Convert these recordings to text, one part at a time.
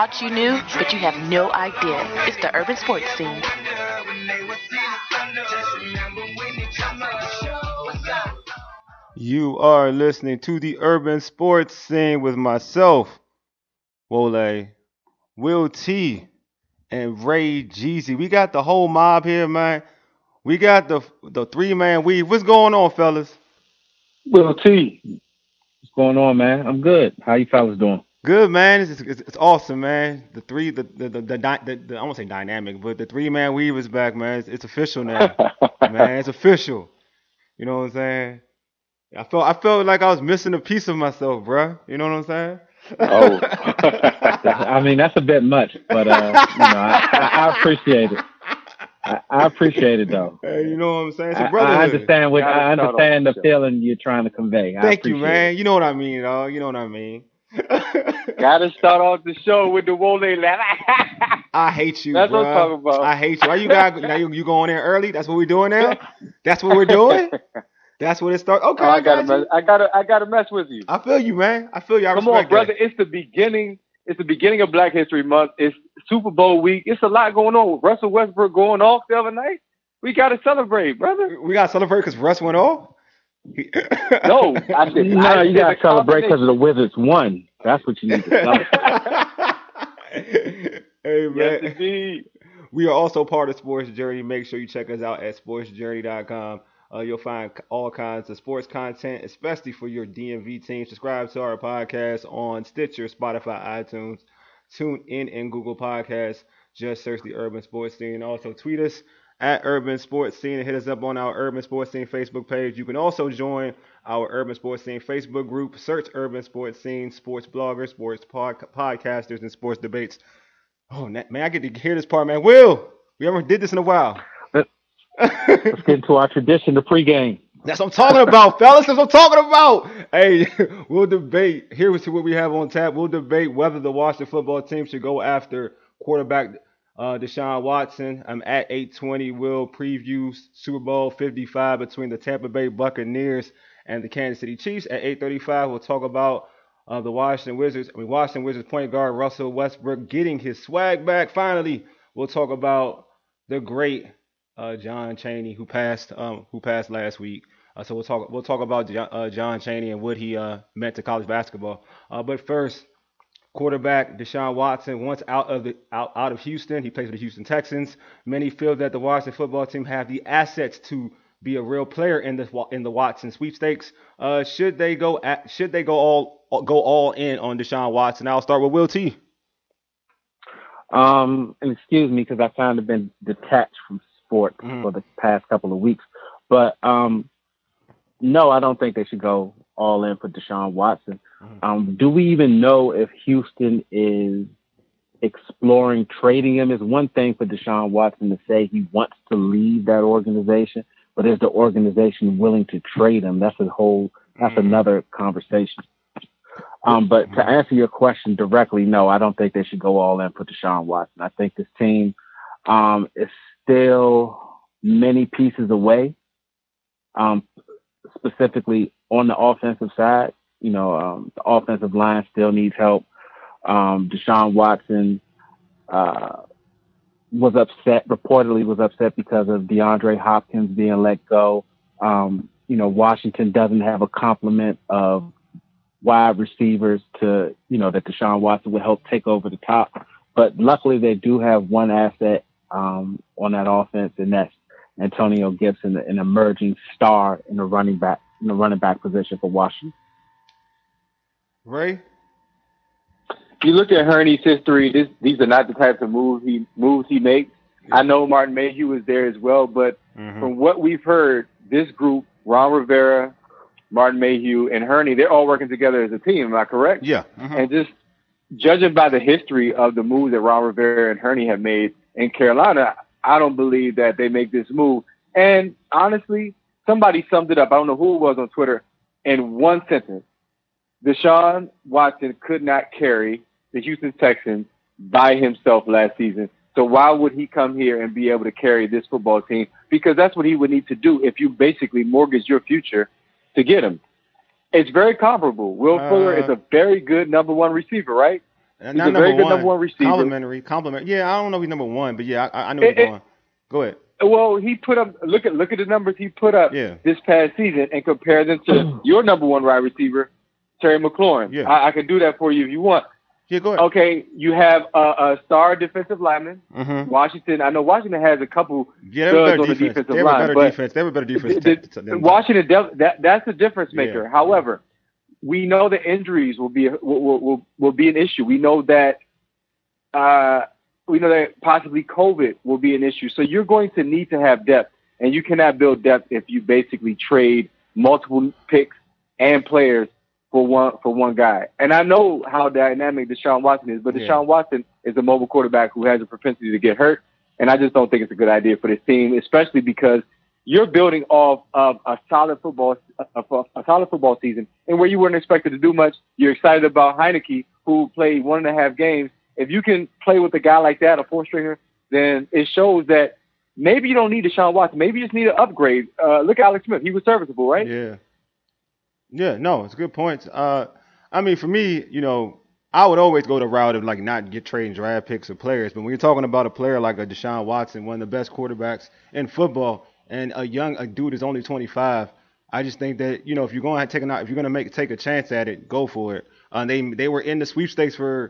thought you knew, but you have no idea. It's the Urban Sports Scene. You are listening to the Urban Sports Scene with myself, Wole, Will T, and Ray Jeezy. We got the whole mob here, man. We got the three-man weave. What's going on, fellas? Will T, what's going on, man? I'm good. How you fellas doing? Good, man. It's awesome, man. I won't say dynamic, but the three-man weave is back, man. It's official now, man. It's official. You know what I'm saying? I felt like I was missing a piece of myself, bruh. You know what I'm saying? Oh, I mean that's a bit much, but I appreciate it. I appreciate it though. Hey, you know what I'm saying? It's a I brotherhood. understand I understand the feeling you're trying to convey. Thank you, man. You know what I mean, dog. You know what I mean. Gotta start off the show with the Wole laugh. I hate you, That's bro. what I'm talking about. I hate you. Why you got now? You going in early? That's what we're doing now. That's what we're doing. That's what it starts. Okay, I gotta mess with you. I feel you, man. I feel you. Come on, brother. It's the beginning. It's the beginning of Black History Month. It's Super Bowl week. It's a lot going on. With Russell Westbrook going off the other night. We gotta celebrate, brother. We gotta celebrate because Russ went off. No, I didn't. No, you gotta celebrate because the Wizards won. That's what you need to celebrate. Hey, man. Yes, indeed. We are also part of Sports Journey. Make sure you check us out at sportsjourney.com. You'll find all kinds of sports content, especially for your DMV team. Subscribe to our podcast on Stitcher, Spotify, iTunes, TuneIn, and Google Podcasts. Just search the Urban Sports Scene. Also, tweet us at Urban Sports Scene and hit us up on our Urban Sports Scene Facebook page. You can also join our Urban Sports Scene Facebook group. Search Urban Sports Scene, sports bloggers, sports podcasters, and sports debates. Oh, man, I get to hear this part, man. Will, we haven't did this in a while. Let's get into our tradition, the pregame. That's what I'm talking about, fellas. That's what I'm talking about. Hey, we'll debate. Here's what we have on tap. We'll debate whether the Washington football team should go after quarterback Deshaun Watson. I'm at 8:20. We'll preview Super Bowl 55 between the Tampa Bay Buccaneers and the Kansas City Chiefs. At 8:35, we'll talk about the Washington Wizards point guard Russell Westbrook getting his swag back. Finally, we'll talk about the great John Chaney, who passed last week. So we'll talk about John Chaney and what he meant to college basketball. But first, quarterback Deshaun Watson, once out of Houston, he plays for the Houston Texans. Many feel that the Washington football team have the assets to be a real player in the Watson sweepstakes. Should they go all in on Deshaun Watson? I'll start with Will T. And excuse me because I kind of been detached from sport for the past couple of weeks. But no, I don't think they should go all in for Deshaun Watson. Do we even know if Houston is exploring trading him? It's one thing for Deshaun Watson to say he wants to leave that organization, but is the organization willing to trade him? That's another conversation. But to answer your question directly, no, I don't think they should go all in for Deshaun Watson. I think this team is still many pieces away, specifically on the offensive side. The offensive line still needs help. Deshaun Watson reportedly was upset because of DeAndre Hopkins being let go. Washington doesn't have a complement of wide receivers that Deshaun Watson would help take over the top. But luckily they do have one asset on that offense, and that's Antonio Gibson, an emerging star in the running back position for Washington. Ray? You look at Hurney's history, these are not the types of moves he makes. I know Martin Mayhew was there as well, but from what we've heard, this group, Ron Rivera, Martin Mayhew, and Hurney, they're all working together as a team. Am I correct? Yeah. And just judging by the history of the moves that Ron Rivera and Hurney have made in Carolina, I don't believe that they make this move. And honestly, somebody summed it up. I don't know who it was on Twitter in one sentence. Deshaun Watson could not carry the Houston Texans by himself last season. So why would he come here and be able to carry this football team? Because that's what he would need to do if you basically mortgage your future to get him. It's very comparable. Will Fuller is a very good number one receiver, right? Not He's a number very good one. number one receiver. Complimentary. Yeah, I don't know if he's number one, but yeah, I know It- you're it- going. Go ahead. Well, he put up. Look at the numbers he put up Yeah. this past season, and compare them to your number one wide receiver, Terry McLaurin. Yeah. I can do that for you if you want. Yeah, go ahead. Okay, you have a star defensive lineman, Mm-hmm. Washington. I know Washington has a couple Yeah, they have a studs on better the defense. defensive They have a line, better but defense. They have a better defense. Washington, that's the difference maker. Yeah. However, we know that injuries will be an issue. We know that possibly COVID will be an issue. So you're going to need to have depth, and you cannot build depth if you basically trade multiple picks and players for one guy. And I know how dynamic Deshaun Watson is, but Deshaun Watson is a mobile quarterback who has a propensity to get hurt, and I just don't think it's a good idea for this team, especially because you're building off of a solid football season, and where you weren't expected to do much. You're excited about Heineke, who played 1.5 games. If you can play with a guy like that, a four-stringer, then it shows that maybe you don't need Deshaun Watson. Maybe you just need an upgrade. Look at Alex Smith. He was serviceable, right? Yeah. Yeah, no, it's a good point. I mean, for me, I would always go the route of like not trading draft picks or players. But when you're talking about a player like a Deshaun Watson, one of the best quarterbacks in football, and a dude is only 25, I just think that if you're going to take a chance at it, go for it. They were in the sweepstakes for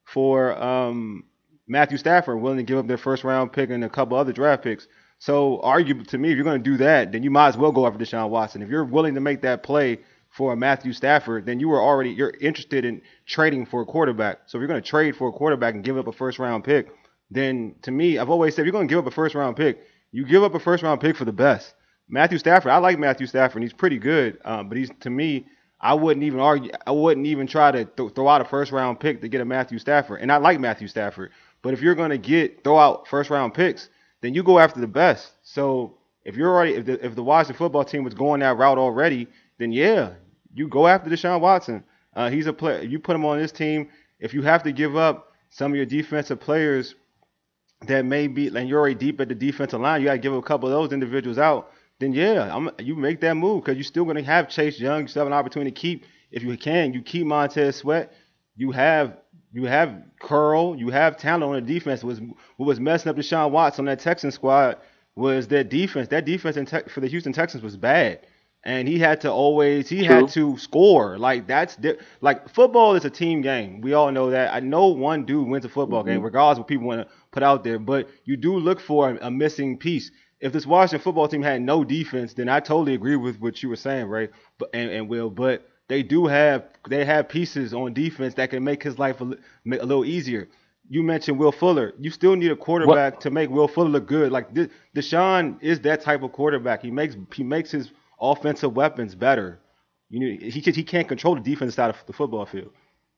Matthew Stafford, willing to give up their first round pick and a couple other draft picks. So arguably, to me, if you're going to do that, then you might as well go after Deshaun Watson. If you're willing to make that play for a Matthew Stafford, then you're interested in trading for a quarterback. So if you're going to trade for a quarterback and give up a first round pick, then to me, I've always said if you're going to give up a first round pick, you give up a first round pick for the best. Matthew Stafford, I like Matthew Stafford, and he's pretty good. But to me, I wouldn't even argue. I wouldn't even try to throw out a first round pick to get a Matthew Stafford. And I like Matthew Stafford. But if you're going to throw out first round picks, then you go after the best. So if the Washington football team was going that route already, then yeah, you go after Deshaun Watson. He's a player. You put him on this team. If you have to give up some of your defensive players that may be, and you're already deep at the defensive line, you got to give a couple of those individuals out. Then yeah, you make that move because you're still going to have Chase Young. You still have an opportunity to keep, if you can, you keep Montez Sweat. You have Curl. You have talent on the defense. What was messing up Deshaun Watson on that Texans squad was their defense. That defense for the Houston Texans was bad. And he had to score. Like like football is a team game. We all know that. I know one dude wins a football game, regardless of what people want to put out there. But you do look for a missing piece. If this Washington football team had no defense, then I totally agree with what you were saying, Ray, and Will. But they have pieces on defense that can make his life a little easier. You mentioned Will Fuller. You still need a quarterback to make Will Fuller look good. Like Deshaun is that type of quarterback. He makes his offensive weapons better. He can't control the defense side of the football field.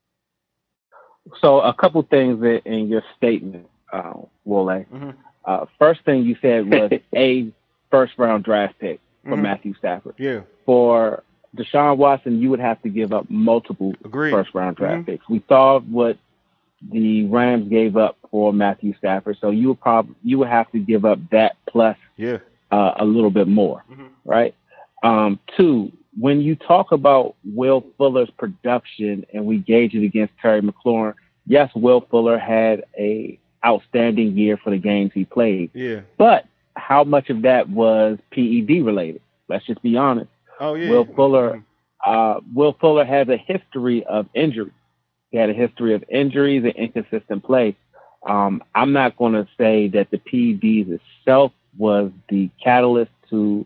So a couple things in your statement, Wole. Mm-hmm. First thing you said was a first-round draft pick for Matthew Stafford. Yeah. For Deshaun Watson, you would have to give up multiple first-round draft picks. We saw what the Rams gave up for Matthew Stafford, so you would have to give up that plus a little bit more, right? Two, when you talk about Will Fuller's production and we gauge it against Terry McLaurin, yes, Will Fuller had a outstanding year for the games he played. Yeah. But how much of that was PED related? Let's just be honest. Oh yeah. Will Fuller has a history of injury. He had a history of injuries and inconsistent play. I'm not going to say that the PEDs itself was the catalyst to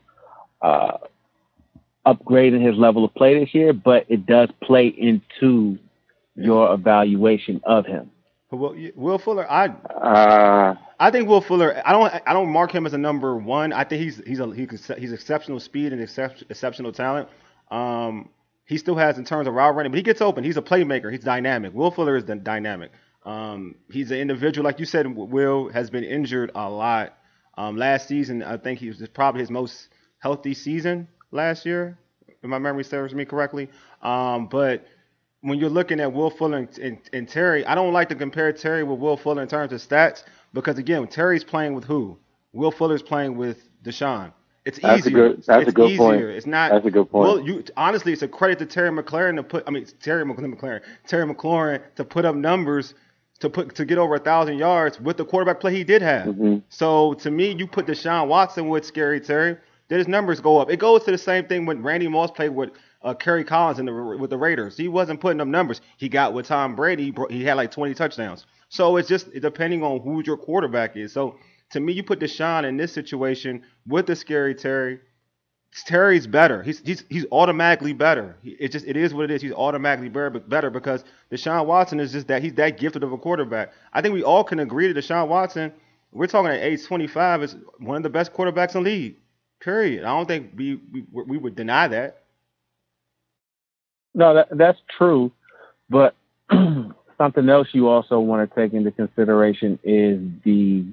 upgrading his level of play this year, but it does play into your evaluation of him. Will Fuller, I think Will Fuller. I don't mark him as a number one. I think he's exceptional speed and exceptional talent. He still has in terms of route running, but he gets open. He's a playmaker. He's dynamic. Will Fuller is dynamic. He's an individual, like you said. Will has been injured a lot. Last season, I think he was probably his most healthy season last year, if my memory serves me correctly. But when you're looking at Will Fuller and Terry, I don't like to compare Terry with Will Fuller in terms of stats because, again, Terry's playing with who? Will Fuller's playing with Deshaun. It's That's easier. a It's good point. easier. It's not. That's a good point. Well, you honestly, it's a credit to Terry McLaurin to put. I mean, Terry McLaurin to put up numbers to get over 1,000 yards with the quarterback play he did have. Mm-hmm. So to me, you put Deshaun Watson with Scary Terry, then his numbers go up. It goes to the same thing when Randy Moss played with Kerry Collins with the Raiders. He wasn't putting up numbers. He got with Tom Brady. He had like 20 touchdowns. So it's just depending on who your quarterback is. So to me, you put Deshaun in this situation with the Scary Terry. Terry's better. He's automatically better. It is what it is. He's automatically better because Deshaun Watson is just that he's that gifted of a quarterback. I think we all can agree that Deshaun Watson, we're talking at age 25, is one of the best quarterbacks in the league. Period. I don't think we would deny that. No, that's true. But something else you also want to take into consideration is the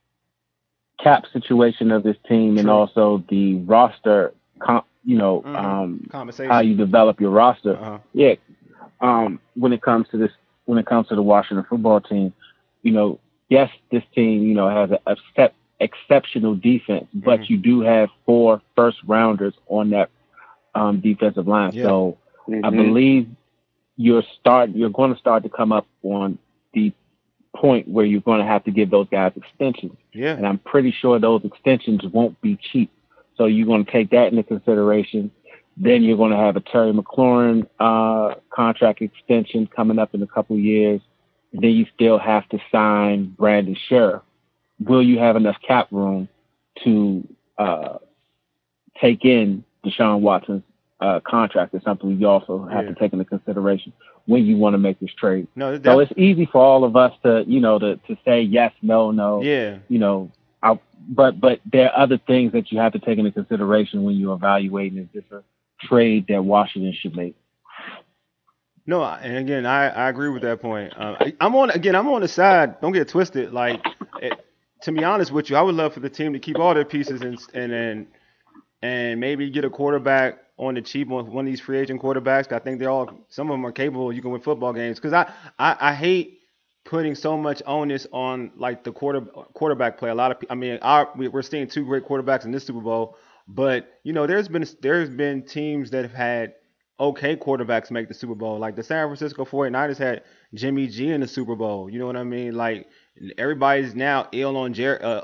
cap situation of this team and also the roster, Compensation. how you develop your roster. Uh-huh. Yeah. When it comes to the Washington football team, yes, this team, has an exceptional defense, but you do have 4 first rounders on that defensive line. Yeah. So I believe you're going to start to come up on the point where you're going to have to give those guys extensions. Yeah. And I'm pretty sure those extensions won't be cheap. So you're going to take that into consideration. Then you're going to have a Terry McLaurin contract extension coming up in a couple of years. And then you still have to sign Brandon Sheriff. Will you have enough cap room to take in Deshaun Watson's contract? Is something you also have to take into consideration when you want to make this trade. No, so it's easy for all of us to say yes, no. Yeah. But there are other things that you have to take into consideration when you're evaluating is this a trade that Washington should make. No, and again, I agree with that point. I'm on the side. Don't get it twisted. To be honest with you, I would love for the team to keep all their pieces and maybe get a quarterback on the cheap, one of these free agent quarterbacks. I think some of them are capable. You can win football games because I hate putting so much onus on like the quarterback play. We're seeing 2 great quarterbacks in this Super Bowl, but there's been teams that have had okay quarterbacks make the Super Bowl. Like the San Francisco 49ers had Jimmy G in the Super Bowl. You know what I mean? Like everybody's now ill on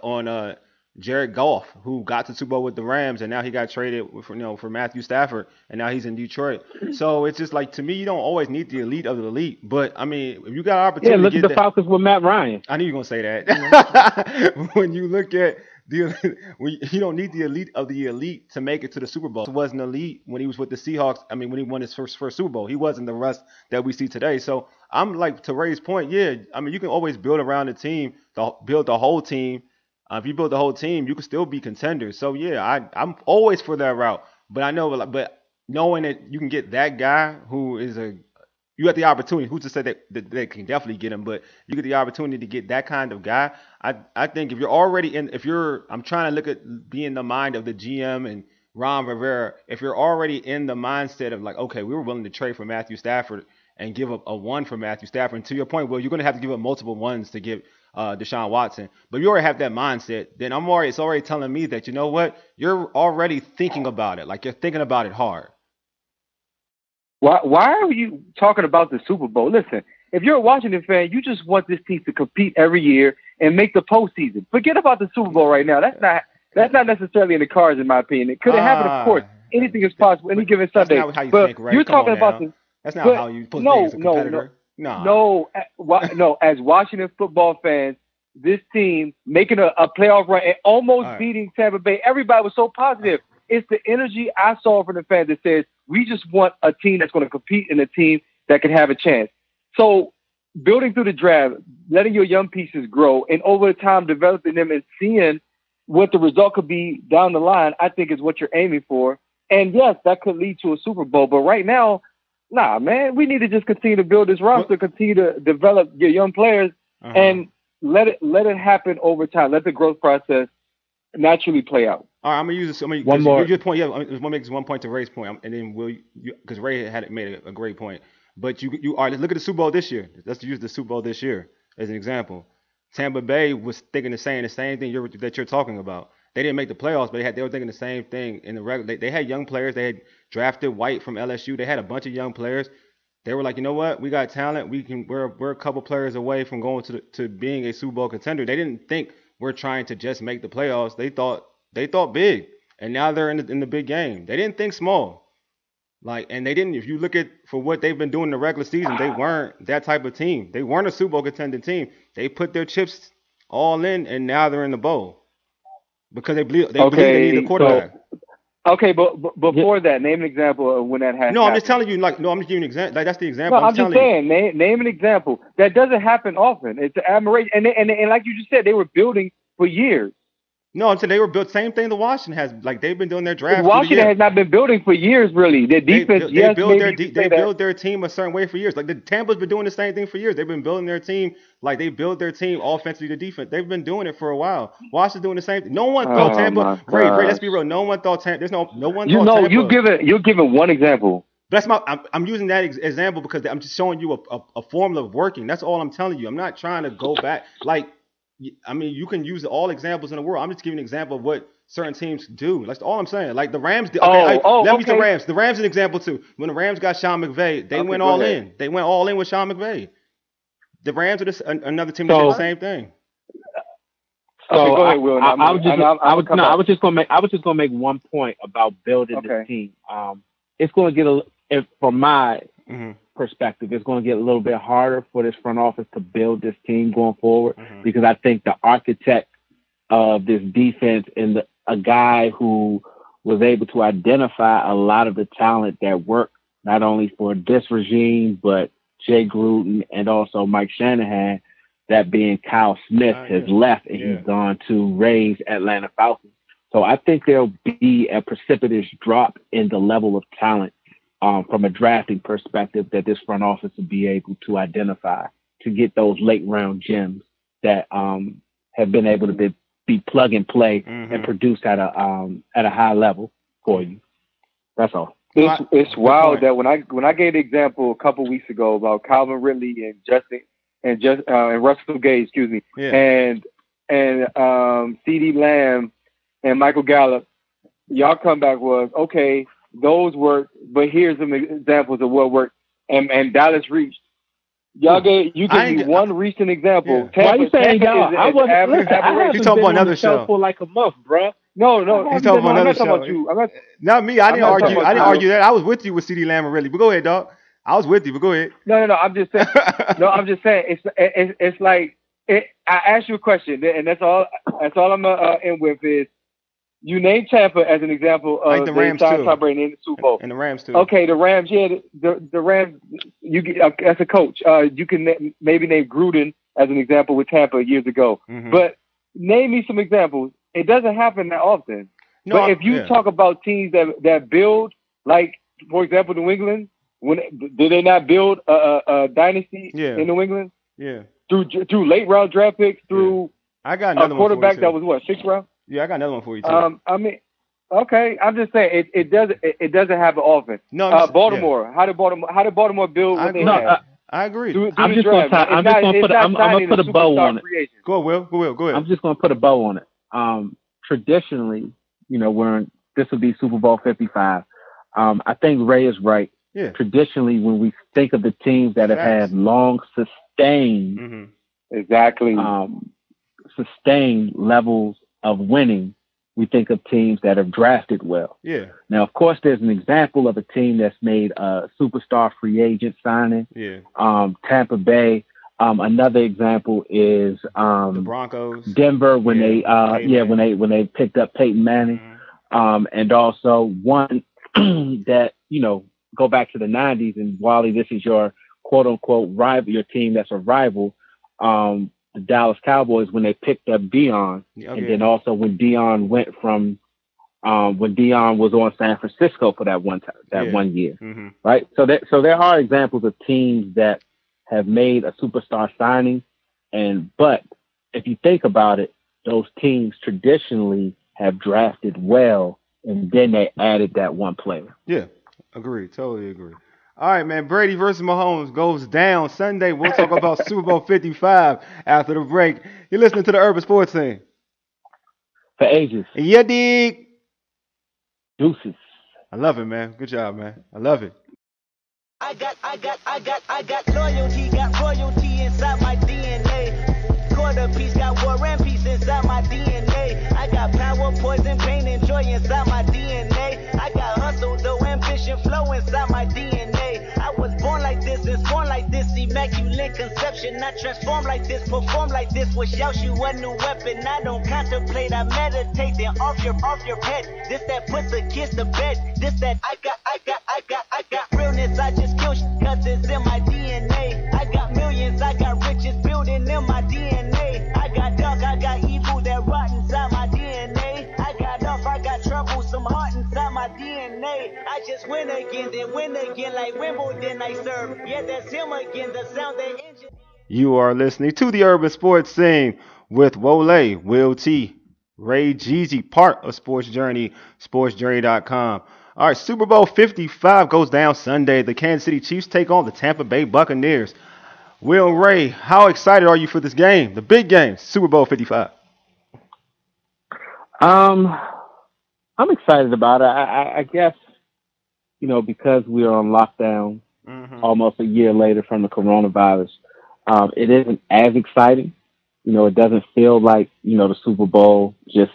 Jared Goff, who got to the Super Bowl with the Rams, and now he got traded for Matthew Stafford, and now he's in Detroit. So it's just like, to me, you don't always need the elite of the elite. But I mean, if you got an opportunity, look at the Falcons with Matt Ryan. I knew you were gonna say that. When you look at you don't need the elite of the elite to make it to the Super Bowl. He wasn't elite when he was with the Seahawks. I mean, when he won his first Super Bowl, he wasn't the Russ that we see today. So I'm like, to Ray's point, yeah. I mean, you can always build around the team, build the whole team. If you build the whole team, you can still be contenders. So yeah, I'm always for that route. But I know, but knowing that you can get that guy who is you got the opportunity. Who's to say that they can definitely get him? But you get the opportunity to get that kind of guy. I think if you're already I'm trying to look at being the mind of the GM and Ron Rivera. If you're already in the mindset of like, okay, we were willing to trade for Matthew Stafford and give up a 1 for Matthew Stafford. And to your point, well, you're going to have to give up multiple 1s to get Deshaun Watson. But you already have that mindset. Then it's already telling me that, you know what, you're already thinking about it. Like, you're thinking about it hard. Why are you talking about the Super Bowl? Listen, if you're a Washington fan, you just want this team to compete every year and make the postseason. Forget about the Super Bowl right now. That's not necessarily in the cards, in my opinion. It could have happened, of course. Anything is possible any given Sunday. That's not how you but think, right? You're talking about the. That's not how you put things as a competitor. No. As Washington football fans, this team making a playoff run and almost beating Tampa Bay, everybody was so positive. It's the energy I saw from the fans that says we just want a team that's going to compete and a team that can have a chance. So building through the draft, letting your young pieces grow, and over time developing them and seeing what the result could be down the line, I think is what you're aiming for. And yes, that could lead to a Super Bowl. But right now, nah, man, we need to just continue to build this roster, continue to develop your young players, and let it happen over time. Let the growth process naturally play out. All right, I'm gonna use this. One more. Your point, yeah. I just want to make this one point to Ray's point, and then because Ray had made a great point. But you are look at the Super Bowl this year. Let's use the Super Bowl this year as an example. Tampa Bay was saying the same thing that you're talking about. they didn't make the playoffs, but they were thinking the same thing in the regular. They had young players. They had drafted White from LSU. They had a bunch of young players. They were like, you know what? We got talent. We're a couple players away from going to being a Super Bowl contender. They didn't think we're trying to just make the playoffs. They thought big, and now they're in the big game. They didn't think small. And they didn't. If you look at for what they've been doing in the regular season, they weren't that type of team. They weren't a Super Bowl contending team. They put their chips all in, and now they're in the bowl because they believe they need a quarterback. Okay, but before that, name an example of when that happened. No, I'm just telling you. I'm just giving you an example. That's the example. No, I'm just saying. Name an example that doesn't happen often. It's an admiration, and like you just said, they were building for years. No, I'm saying they were built. Same thing the Washington has. They've been doing their draft. Washington has not been building for years, really. Their defense, they build their team a certain way for years. The Tampa's been doing the same thing for years. They've been building their team they build their team offensively to defense. They've been doing it for a while. Washington's doing the same thing. No one thought Tampa. Ray, let's be real. No one thought Tampa. There's no one. Tampa. You're giving one example. That's I'm using that example because I'm just showing you a formula of working. That's all I'm telling you. I'm not trying to go back. You can use all examples in the world. I'm just giving an example of what certain teams do. That's all I'm saying. The Rams. Let me use the Rams. The Rams is an example too. When the Rams got Sean McVay, they went all in. They went all in with Sean McVay. The Rams are another team that did the same thing. So go ahead, Will. I was just gonna make one point about building this team. It's going to get from my perspective, it's going to get a little bit harder for this front office to build this team going forward because I think the architect of this defense and a guy who was able to identify a lot of the talent that worked not only for this regime but Jay Gruden and also Mike Shanahan, that being Kyle Smith, has left and he's gone to Ray's Atlanta Falcons. So I think there'll be a precipitous drop in the level of talent from a drafting perspective that this front office will be able to identify to get those late round gems that have been able to be plug and play and produce at a high level for you. That's all. It's wild that when I gave the example a couple weeks ago about Calvin Ridley and Russell Gage, and CeeDee Lamb and Michael Gallup, y'all comeback was okay. Those work, but here's some examples of what worked. And Dallas reached. You gave me one recent example. Why are you saying y'all? I wasn't. You talking about another show for like a month, bro. No. He's talking about another show. About you. Not me. I didn't argue that. I was with you with CeeDee Lamb and Ridley. But go ahead, dog. I was with you, but go ahead. No. I'm just saying. It's like I asked you a question, and that's all I'm gonna end with is. You named Tampa as an example of the Rams too, in the Super Bowl, and the Rams too. Okay, the Rams, the Rams. You as a coach, you can maybe name Gruden as an example with Tampa years ago. But name me some examples. It doesn't happen that often. No, but if you talk about teams that build, like for example, New England, did they not build a dynasty in New England? Yeah. Through late round draft picks, through I got another a quarterback that was sixth round. Yeah, I got another one for you too. Okay, I'm just saying it doesn't happen often. No, Baltimore. Yeah. How did Baltimore build what they had? I agree. I'm just going to put a bow on it. Go ahead, Will. Go ahead. I'm just going to put a bow on it. Traditionally, this would be Super Bowl 55. I think Ray is right. Yeah. Traditionally, when we think of the teams that have had long sustained, sustained levels of winning, we think of teams that have drafted well. Yeah. Now, of course, there's an example of a team that's made a superstar free agent signing. Yeah. Tampa Bay. Another example is the Broncos. Denver when they picked up Peyton Manning. And also one that go back to the 90s, and Wally, this is your quote unquote rival, your team that's a rival. The Dallas Cowboys when they picked up Deion, and then also when Deion went from when Deion was on San Francisco for that one time, 1 year, right? So there are examples of teams that have made a superstar signing, but if you think about it, those teams traditionally have drafted well, and then they added that one player. Yeah, agree, totally agree. All right, man. Brady versus Mahomes goes down Sunday. We'll talk about Super Bowl 55 after the break. You're listening to the Urban Sports Team. For ages. Yeah, dig. Deuces. I love it, man. Good job, man. I love it. I got loyalty, got royalty inside my DNA. Quarter piece, got war and peace inside my DNA. I got power, poison, pain, and joy inside my DNA. I got hustle, though, ambition, flow inside my DNA. I was born like this, and born like this, immaculate conception. I transform like this, perform like this, which shouts you a new weapon. I don't contemplate, I meditate, then off your head. This that puts the kids to bed. This that I got realness. I just kill cause it's in my DNA. I got millions, I got riches building in my DNA. I got dark, I got evil that rot inside my DNA. I got off, I got trouble, some heart inside my DNA. I just win again, then win again like Wimbledon I serve. Yeah, that's him again, the sound that engine. You are listening to the Urban Sports Scene with Wole, Will T, Ray Jeezy, part of Sports Journey, sportsjourney.com. All right, Super Bowl 55 goes down Sunday. The Kansas City Chiefs take on the Tampa Bay Buccaneers. Will and Ray, how excited are you for this game, the big game, Super Bowl 55? I'm excited about it. I guess, because we are on lockdown almost a year later from the coronavirus, it isn't as exciting. It doesn't feel like, the Super Bowl just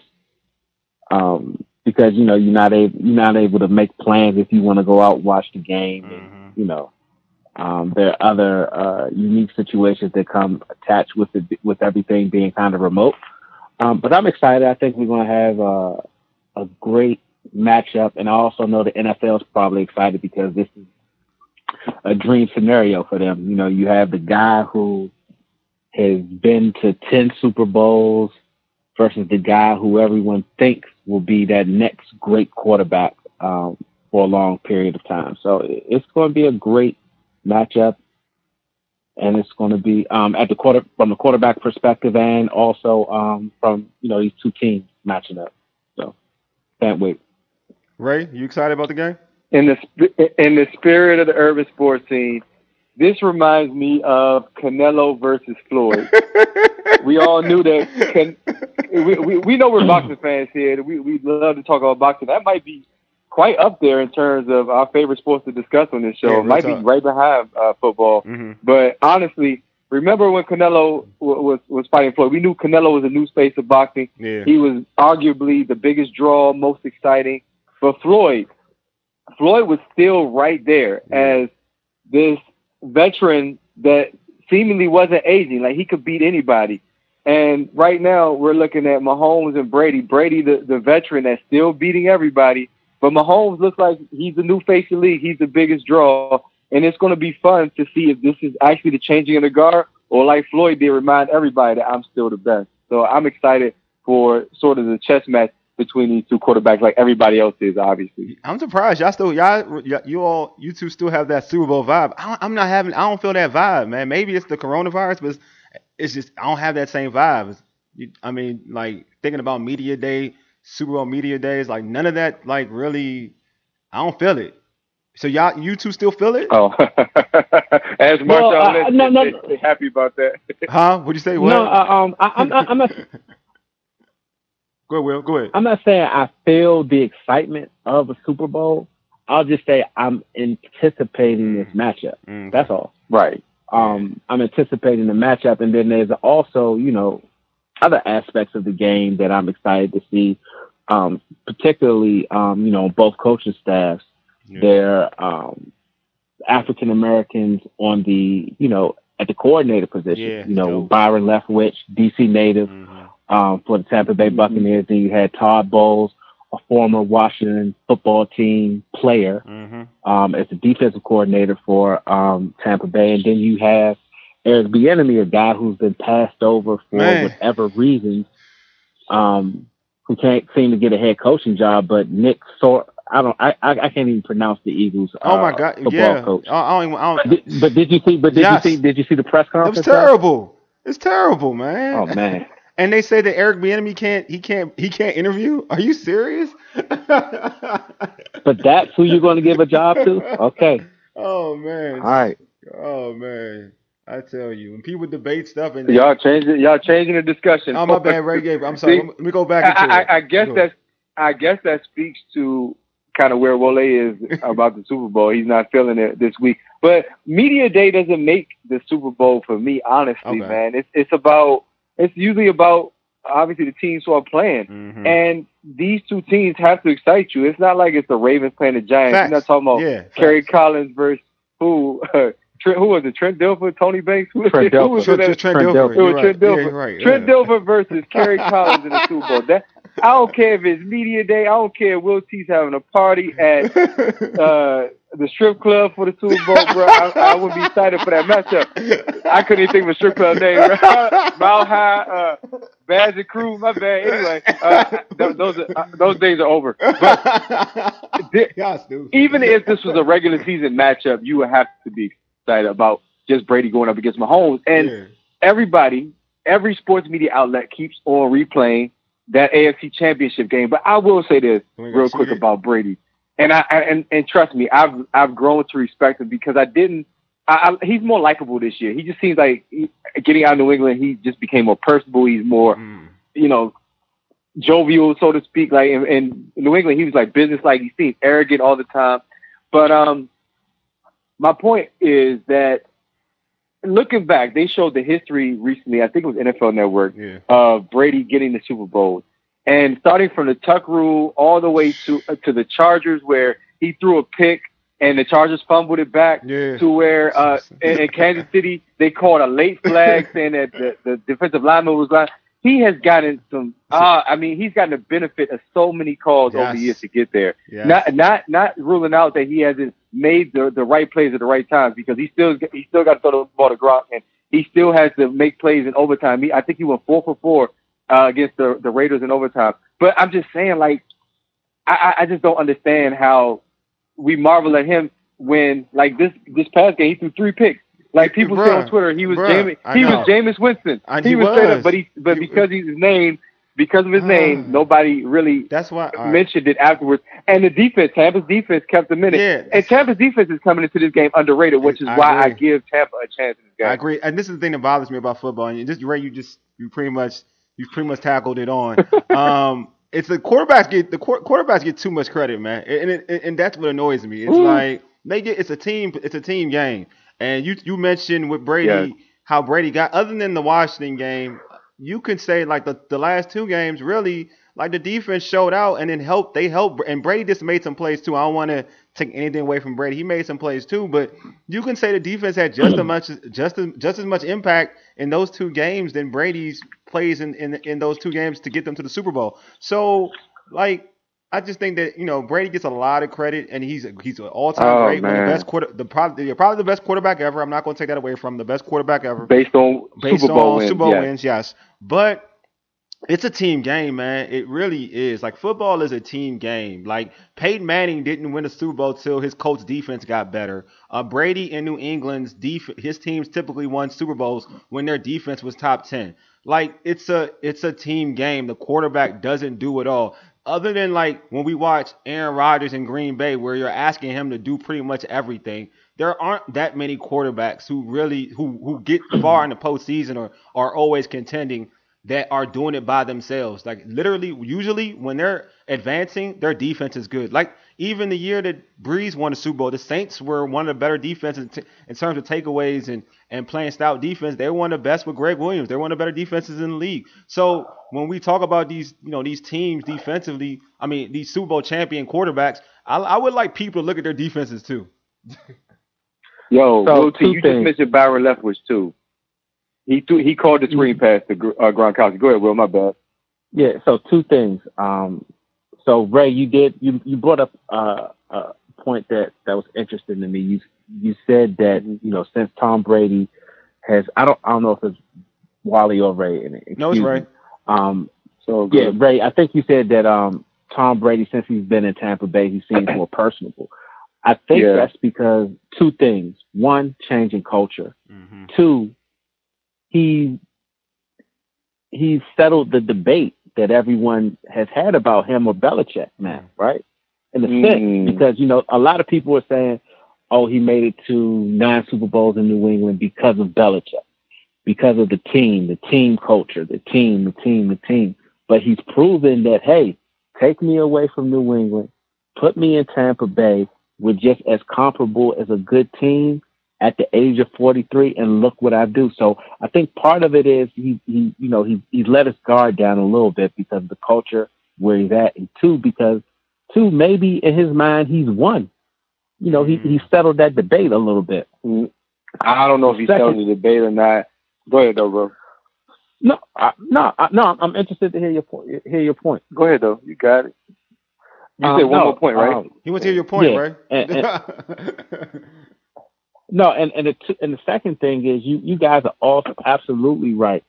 because, you're not able to make plans if you want to go out and watch the game. And, there are other unique situations that come attached with everything being kind of remote. But I'm excited. I think we're going to have a great matchup. And I also know the NFL is probably excited because this is a dream scenario for them. You have the guy who has been to 10 Super Bowls versus the guy who everyone thinks will be that next great quarterback for a long period of time. So it's going to be a great matchup, and it's going to be from the quarterback perspective, and also from these two teams matching up. So can't wait. Ray, you excited about the game? In the spirit of the urban sports scene, this reminds me of Canelo versus Floyd. We all knew that. We know we're boxing fans here. We love to talk about boxing. That might be quite up there in terms of our favorite sports to discuss on this show. Yeah, it might be right behind football. But honestly, remember when Canelo was fighting Floyd? We knew Canelo was a new space of boxing. Yeah. He was arguably the biggest draw, most exciting. But Floyd was still right there as this veteran that seemingly wasn't aging. Like, he could beat anybody. And right now we're looking at Mahomes and Brady. Brady, the veteran that's still beating everybody. But Mahomes looks like he's the new face of the league. He's the biggest draw. And it's going to be fun to see if this is actually the changing of the guard, or like Floyd did, remind everybody that I'm still the best. So I'm excited for sort of the chess match between these two quarterbacks, like everybody else is, obviously. I'm surprised you two still have that Super Bowl vibe. I don't feel that vibe, man. Maybe it's the coronavirus, but it's just I don't have that same vibe. Like thinking about media day, Super Bowl media days, like none of that, like really, I don't feel it. So you two still feel it? Oh, as Marshall no. Happy about that. Huh? What'd you say? What? No, I'm not. Go ahead, Will. Go ahead. I'm not saying I feel the excitement of a Super Bowl. I'll just say I'm anticipating this matchup. That's all. Right. I'm anticipating the matchup, and then there's also, other aspects of the game that I'm excited to see, particularly, both coaching staffs. Yeah. They're African Americans on the, at the coordinator position. Byron Leftwich, DC native. For the Tampa Bay Buccaneers. Then you had Todd Bowles, a former Washington football team player, as the defensive coordinator for Tampa Bay. And then you have Eric Bieniemy, a guy who's been passed over for whatever reason, who can't seem to get a head coaching job. But Nick I can't even pronounce the Eagles. Oh my God! Football coach. But did you see the press conference? It was terrible. It's terrible, man. Oh man. And they say that Eric Bieniemy can't interview. Are you serious? But that's who you're going to give a job to? Okay. Oh man. All right. Oh man. I tell you, when people debate stuff and Y'all changing the discussion. oh my bad, Ray Gabe. I'm sorry. See, Let me go back into it. I guess that speaks to kind of where Wole is about the Super Bowl. He's not feeling it this week. But media day doesn't make the Super Bowl for me, honestly, man. It's usually about obviously the teams who are playing. Mm-hmm. And these two teams have to excite you. It's not like it's the Ravens playing the Giants. Facts. You're not talking about Kerry Collins versus who? Who was it? Trent Dilfer, Tony Banks? Trent Dilfer. Trent Dilfer. It was Trent Dilfer. Yeah, right. Trent Dilfer versus Kerry Collins in the Super Bowl. I don't care if it's media day. I don't care if Will T's having a party at the strip club for the Super Bowl, bro. I would be excited for that matchup. I couldn't even think of a strip club name. Mile High, Badger Crew. My bad. Anyway, those days are over. But even if this was a regular season matchup, you would have to be excited about just Brady going up against Mahomes. And every sports media outlet keeps on replaying that AFC Championship game. But I will say this real quick about Brady. And and trust me, I've grown to respect him because he's more likable this year. He just seems like getting out of New England, he just became more personable. He's more, jovial, so to speak. Like in New England, he was like business-like. He seemed arrogant all the time. But my point is that looking back, they showed the history recently, I think it was NFL Network, of Brady getting the Super Bowl. And starting from the Tuck rule all the way to the Chargers, where he threw a pick and the Chargers fumbled it back, to where in Kansas City they called a late flag saying that the defensive lineman was lying. He has gotten he's gotten the benefit of so many calls over the years to get there. Yes. Not ruling out that he hasn't made the right plays at the right times, because he still got to throw the ball to Gronk, and he still has to make plays in overtime. I think he went 4 for 4 against the Raiders in overtime. But I'm just saying, like, I just don't understand how we marvel at him when, like, this past game he threw 3 picks. Like, people say on Twitter he was Jameis Winston. He was straight up, but because of his name, nobody really mentioned it afterwards. And the defense, Tampa's defense kept him in it. Yeah. And Tampa's defense is coming into this game underrated, which is why I give Tampa a chance in this game. I agree. And this is the thing that bothers me about football. And just Ray, you pretty much tackled it on. It's the quarterbacks get too much credit, man. And that's what annoys me. It's like it's a team game. And you mentioned with Brady how Brady got, other than the Washington game, you could say like the last 2 games really, like, the defense showed out and then they helped, and Brady just made some plays too. I don't want to take anything away from Brady. He made some plays too, but you can say the defense had just as much impact in those 2 games than Brady's plays in those 2 games to get them to the Super Bowl. So, like, I just think that, Brady gets a lot of credit, and he's an all-time great, one of the best probably the best quarterback ever. I'm not going to take that away from him. The best quarterback ever, based on Super Bowl wins, yes. But it's a team game, man. It really is. Like, football is a team game. Like, Peyton Manning didn't win a Super Bowl till his coach defense got better. Brady in New England's his teams typically won Super Bowls when their defense was top 10. Like, it's a team game. The quarterback doesn't do it all. Other than, like, when we watch Aaron Rodgers in Green Bay, where you're asking him to do pretty much everything, there aren't that many quarterbacks who get far in the postseason or are always contending that are doing it by themselves. Like, literally, usually when they're advancing, their defense is good. Like, even the year that Breeze won the Super Bowl, the Saints were one of the better defenses in terms of takeaways and playing stout defense. They were one of the best with Greg Williams. They're one of the better defenses in the league. So when we talk about these teams defensively, I mean, these Super Bowl champion quarterbacks, I would like people to look at their defenses too. Yo, Will T, you just mentioned Byron Leftwich too. He called the screen pass to Gronkowski. Go ahead, Will. My bad. Yeah. So 2 things. So Ray, you brought up a point that was interesting to me. You said that since Tom Brady has, I don't know if it's Wally or Ray. No, it's Ray. So yeah, Ray. I think you said that Tom Brady, since he's been in Tampa Bay, he seems more personable. I think that's because 2 things. 1, changing culture. Mm-hmm. 2, he settled the debate that everyone has had about him or Belichick now, right? In a sense, because, a lot of people are saying, oh, he made it to 9 Super Bowls in New England because of Belichick, because of the team culture, the team. But he's proven that, hey, take me away from New England, put me in Tampa Bay with just as comparable as a good team at the age of 43, and look what I do. So I think part of it is he let his guard down a little bit because of the culture where he's at, and two, maybe in his mind he's won. He settled that debate a little bit. I don't know if he settled the debate or not. Go ahead, though, bro. No. I'm interested to hear your point. Go ahead, though. You got it. You said one more point, right? He wants to hear your point, yeah, right? And the second thing is you guys are all absolutely right.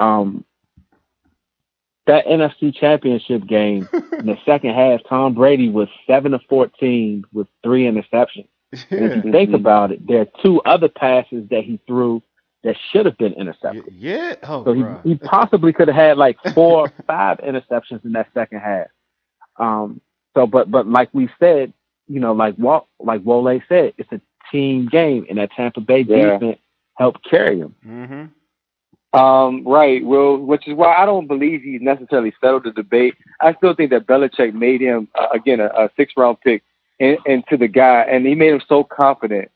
That NFC Championship game in the second half, Tom Brady was 7 of 14 with 3 interceptions. And if you think about it, there are 2 other passes that he threw that should have been intercepted. Yeah. Oh, so he possibly could have had like 4 or 5 interceptions in that second half. But like we said, like Wole said, it's a team game, and that Tampa Bay defense helped carry him. Mm-hmm. Right. Well, which is why I don't believe he's necessarily settled the debate. I still think that Belichick made him again a 6th-round pick into the guy, and he made him so confident.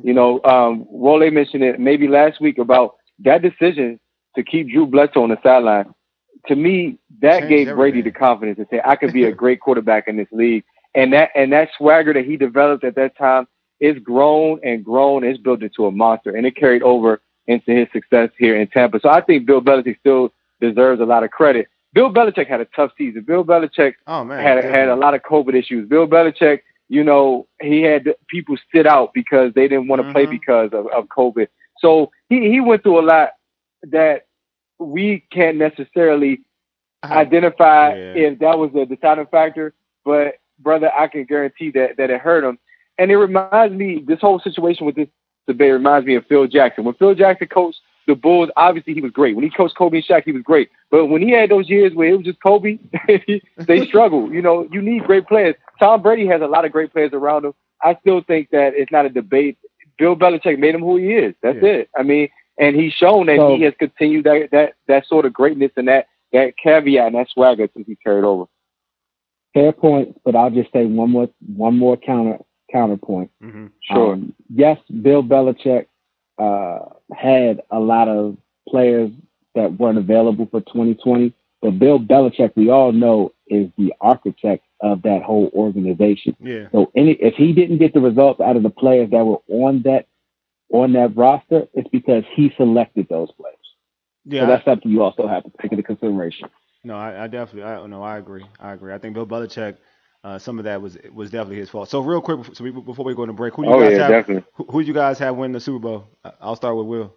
Wole mentioned it maybe last week about that decision to keep Drew Bledsoe on the sideline. To me, that gave Brady the confidence to say, I could be a great quarterback in this league. And that swagger that he developed at that time is grown. It's built into a monster, and it carried over into his success here in Tampa. So I think Bill Belichick still deserves a lot of credit. Bill Belichick had a tough season. Bill Belichick had a lot of COVID issues. Bill Belichick, he had people sit out because they didn't want to play because of COVID. So he went through a lot that we can't necessarily identify if that was a deciding factor. But, brother, I can guarantee that it hurt him. And it reminds me, this whole situation with this debate reminds me of Phil Jackson. When Phil Jackson coached the Bulls, obviously he was great. When he coached Kobe and Shaq, he was great. But when he had those years where it was just Kobe, they struggled. You need great players. Tom Brady has a lot of great players around him. I still think that it's not a debate. Bill Belichick made him who he is. That's it. I mean, and he's shown that he has continued that sort of greatness and that caveat and that swagger since he carried over. Fair point, but I'll just say one more counterpoint. Mm-hmm. Sure. Yes, Bill Belichick had a lot of players that weren't available for 2020, but Bill Belichick, we all know, is the architect of that whole organization. Yeah. So if he didn't get the results out of the players that were on that roster, it's because he selected those players. Yeah, so that's something you also have to take into consideration. No, I definitely, I agree. I think Bill Belichick, some of that was definitely his fault. So real quick, before we go to break, who you guys have win the Super Bowl? I'll start with Will.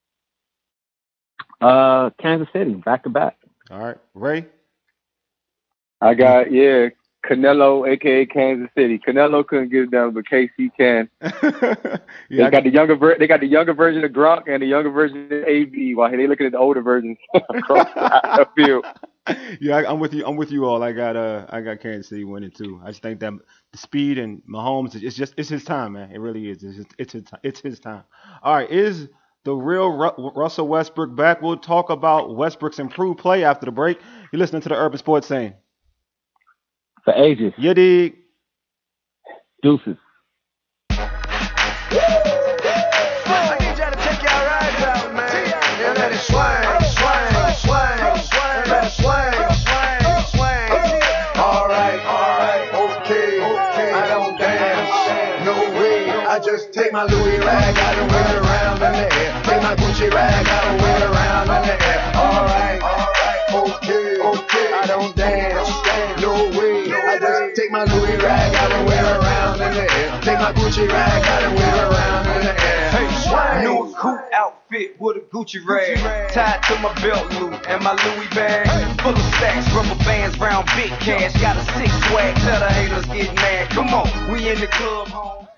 Kansas City, back to back. All right, Ray. I got Canelo, aka Kansas City. Canelo couldn't get it done, but KC can. They got the younger version of Gronk and the younger version of AB, while they looking at the older versions across the field. Yeah, I'm with you all. I got Kansas City winning too. I just think that the speed and Mahomes, it's his time, man. It really is. It's his time. All right, is the real Russell Westbrook back? We'll talk about Westbrook's improved play after the break. You're listening to the Urban Sports Scene. For ages. You dig? Deuces. I need y'all to take y'all rides out, man. And let it swing, swing, swing, swing, let it swing, swing, swing. All right, okay. I don't dance, no way. I just take my Louis rag out and wear it around in the air. Take my Gucci rag out and wear it around in the air. All right, okay. I don't dance, no way. I just take my Louis rag out and wear it around in the air. Take my Gucci rag out and wear it around in the air. Hey, swing. New coupe outfit with a Gucci rag tied to my belt loop and my Louis bag full of stacks, rubber bands, round big cash. Got a 6 swag, tell the haters get mad. Come on, we in the club, home.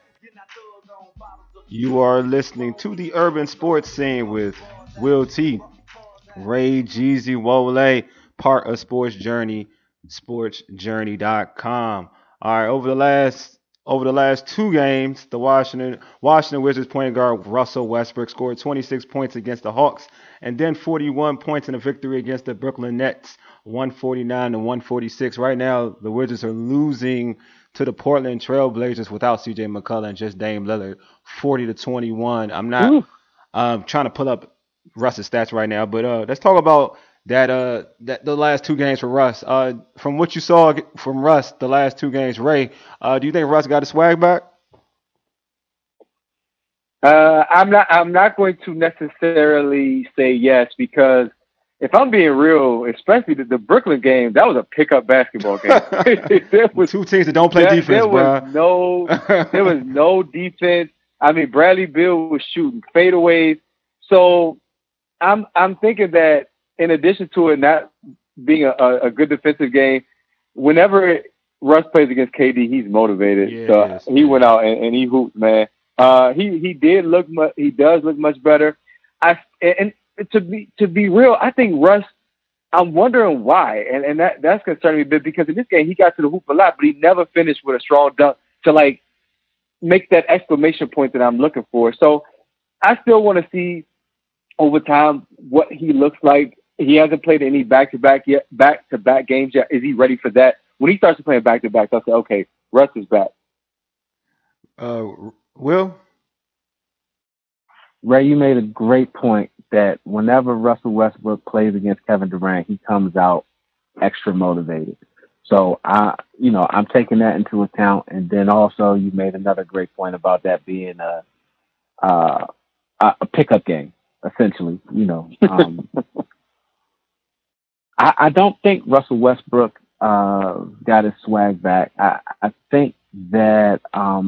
You are listening to the Urban Sports Scene with Will T, Ray, Jeezy, Wole, part of Sports Journey, sportsjourney.com. All right, over the last over the last two games, the Washington Wizards point guard Russell Westbrook scored 26 points against the Hawks and then 41 points in a victory against the Brooklyn Nets, 149 to 146. Right now, the Wizards are losing to the Portland Trail Blazers without C.J. McCollum and just Dame Lillard, 40 to 21. I'm not trying to pull up Russ's stats right now, but let's talk about that the last two games for Russ. From what you saw from Russ the last two games, Ray, do you think Russ got his swag back? I'm not going to necessarily say yes, because if I'm being real, especially the Brooklyn game, that was a pickup basketball game. There was two teams that don't play defense, there bro. There was no defense. I mean, Bradley Beal was shooting fadeaways. So I'm thinking that in addition to it not being a good defensive game, whenever Russ plays against KD, he's motivated. Yes, so he went out and he hooped, man. He does look much better. And to be real, I think Russ, I'm wondering why, and that's concerning me a bit, because in this game he got to the hoop a lot, but he never finished with a strong dunk to like make that exclamation point that I'm looking for. So I still want to see over time what he looks like. He hasn't played any back-to-back games yet. Is he ready for that? When he starts playing back-to-back, I'll say, okay, Russ is back. Will? Ray, you made a great point that whenever Russell Westbrook plays against Kevin Durant, he comes out extra motivated. So I'm taking that into account. And then also you made another great point about that being a pickup game, essentially. I don't think Russell Westbrook got his swag back. I think that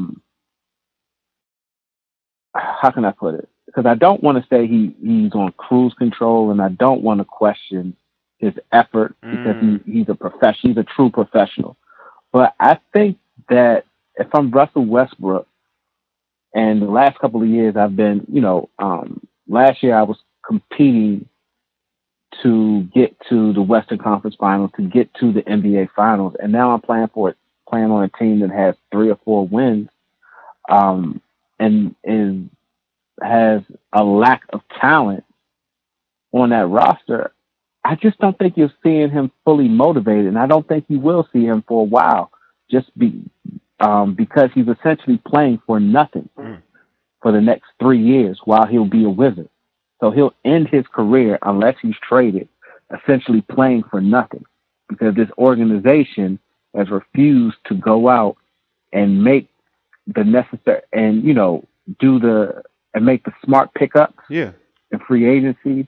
how can I put it? Because I don't want to say he's on cruise control, and I don't want to question his effort because he's a professional. He's a true professional. But I think that if I'm Russell Westbrook, and the last couple of years I've been, last year I was competing to get to the Western Conference Finals, to get to the NBA Finals, and now I'm playing on a team that has 3 or 4 wins, and has a lack of talent on that roster. I just don't think you're seeing him fully motivated, and I don't think you will see him for a while, because he's essentially playing for nothing for the next 3 years while he'll be a Wizard. So he'll end his career, unless he's traded, essentially playing for nothing, because this organization has refused to go out and make the necessary and make the smart pickups in free agency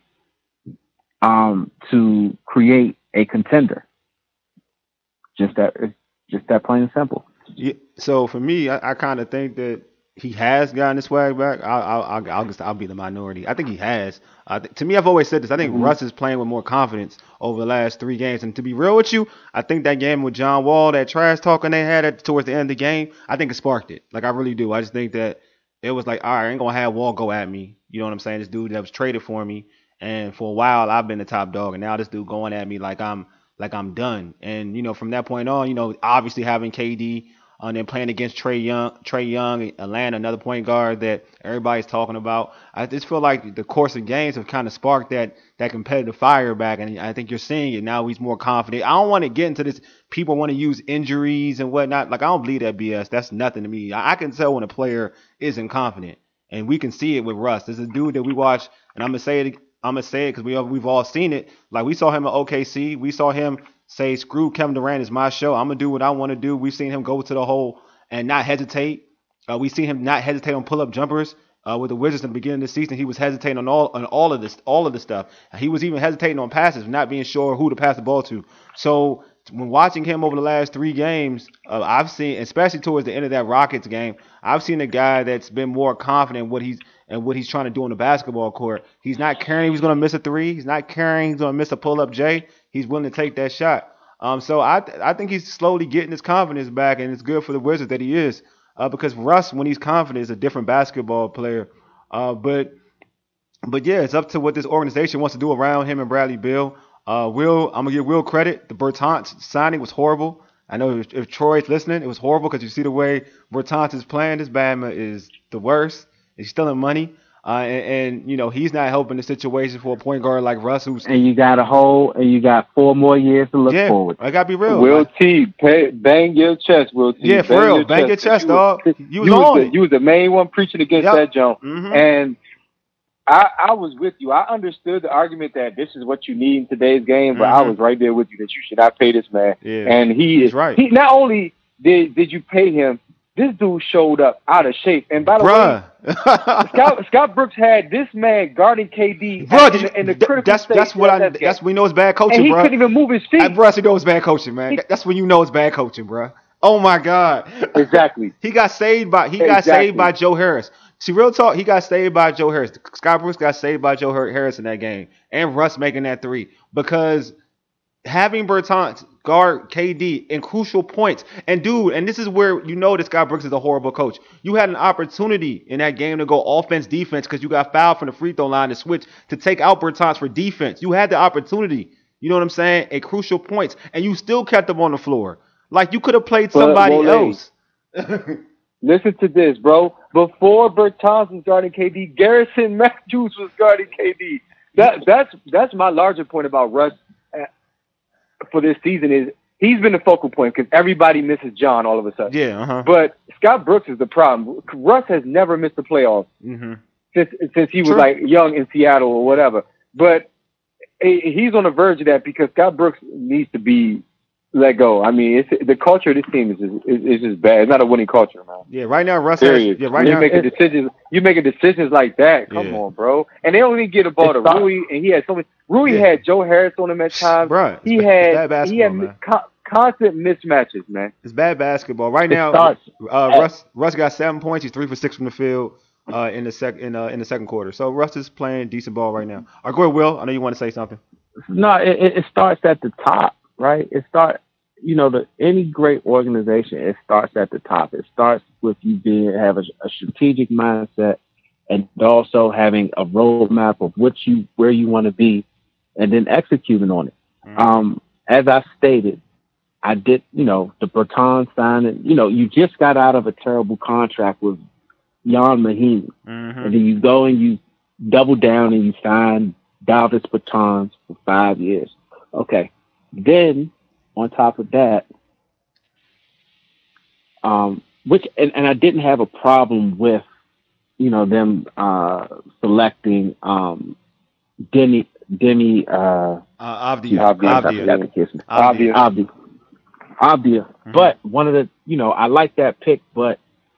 to create a contender. Just that plain and simple. Yeah. So for me, I kind of think that he has gotten his swag back. I'll be the minority. I think he has. To me, I've always said this. I think Russ is playing with more confidence over the last 3 games. And to be real with you, I think that game with John Wall, that trash talking they had towards the end of the game, I think it sparked it. Like, I really do. I just think that it was like, all right, I ain't going to have Wall go at me. You know what I'm saying? This dude that was traded for me. And for a while, I've been the top dog. And now this dude going at me like I'm done. And, from that point on, obviously having KD and then playing against Trae Young, Atlanta, another point guard that everybody's talking about. I just feel like the course of games have kind of sparked that competitive fire back, and I think you're seeing it now. He's more confident. I don't want to get into this. People want to use injuries and whatnot. Like, I don't believe that BS. That's nothing to me. I can tell when a player isn't confident, and we can see it with Russ. There's a dude that we watch, and I'm gonna say it because we've all seen it. Like, we saw him at OKC. We saw him say, screw Kevin Durant, is my show. I'm going to do what I want to do. We've seen him go to the hole and not hesitate. We've seen him not hesitate on pull-up jumpers. With the Wizards in the beginning of the season, he was hesitating on all of this stuff. He was even hesitating on passes, not being sure who to pass the ball to. So when watching him over the last 3 games, I've seen, especially towards the end of that Rockets game, I've seen a guy that's been more confident in what he's trying to do on the basketball court. He's not caring he's going to miss a 3. He's not caring he's going to miss a pull-up J. He's willing to take that shot. So I think he's slowly getting his confidence back, and it's good for the Wizards that he is. Because Russ, when he's confident, is a different basketball player. But yeah, it's up to what this organization wants to do around him and Bradley Beal. I'm gonna give Will credit. The Bertans signing was horrible. I know if Troy's listening, it was horrible because you see the way Bertans is playing. This Bama is the worst. He's stealing money. And you know, he's not helping the situation for a point guard like Russ, who's And you got 4 more years to look forward. I gotta be real. Will T, bang your chest, Will T. Yeah, for real, bang your chest, dog. You was the main one preaching against that jump, and I was with you. I understood the argument that this is what you need in today's game, but I was right there with you that you should not pay this man. Yeah. And he's right. He not only did you pay him, this dude showed up out of shape. And by the way, Scott Brooks had this man guarding KD in the critical stage. That's when you know it's bad coaching, and he bro. couldn't even move his feet. Bro, you know it's bad coaching, man. That's when you know it's bad coaching, bro. Oh my God. Exactly. He got saved by Joe Harris. See, real talk, he got saved by Joe Harris. Scott Brooks got saved by Joe Harris in that game, and Russ making that three, because having Bertans guard KD in crucial points. And dude, and this is where you know that Scott Brooks is a horrible coach. You had an opportunity in that game to go offense, defense, because you got fouled from the free throw line to switch to take out Bertans for defense. You had the opportunity, you know what I'm saying, at crucial points, and you still kept him on the floor. Like, you could have played somebody else. Listen to this, bro. Before Bertans was guarding KD, Garrison Matthews was guarding KD. That's my larger point about Russ for this season is he's been the focal point because everybody misses John all of a sudden. Yeah, But Scott Brooks is the problem. Russ has never missed the playoffs since he was like young in Seattle or whatever. But he's on the verge of that because Scott Brooks needs to be let go. I mean, the culture of this team is just bad. It's not a winning culture, man. Yeah, right now Russ You're making decisions like that. Come on, bro. And they don't even get a ball to Rui, and he had so many. Rui had Joe Harris on him at times. Right. He had constant mismatches, man. It's bad basketball. Right now, Russ got 7 points. He's 3 for 6 from the field in the second quarter. So Russ is playing decent ball right now. All right, go ahead, Will. I know you want to say something. No, it starts at the top, right? Any great organization, it starts at the top. It starts with you have a strategic mindset and also having a roadmap of where you want to be and then executing on it. As I stated, I did, the Bertans signing, you just got out of a terrible contract with Jan Mahinmi. And then you go and you double down and you sign Davis Bertans for 5 years. Okay. Then, on top of that, and I didn't have a problem with, them Avdia. selecting But one of the, I like that pick, but